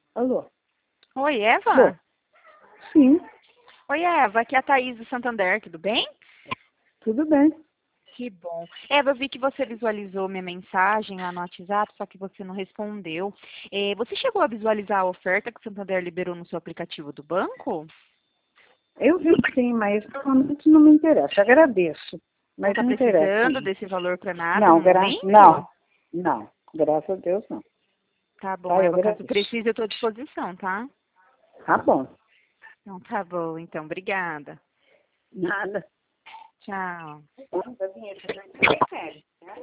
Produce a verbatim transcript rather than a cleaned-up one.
Alô? Oi, Eva? Alô? Sim, Oi, Eva, aqui é a Thaís do Santander, tudo bem? tudo bem. Que bom. Eva, eu vi que você visualizou minha mensagem lá no WhatsApp, só que você não respondeu. Eh, você chegou a visualizar a oferta que o Santander liberou no seu aplicativo do banco? Eu vi sim, mas normalmente não me interessa. Agradeço, Não mas está não interessa. precisando desse valor para nada Não, no gra momento? não, não. Graças a Deus, não. Tá bom, Tá, eu Eva, caso agradeço. precise, eu estou à disposição, tá? Tá bom. Então, tá bom, então, obrigada. Nada. Tchau. Nossa, vinheta, já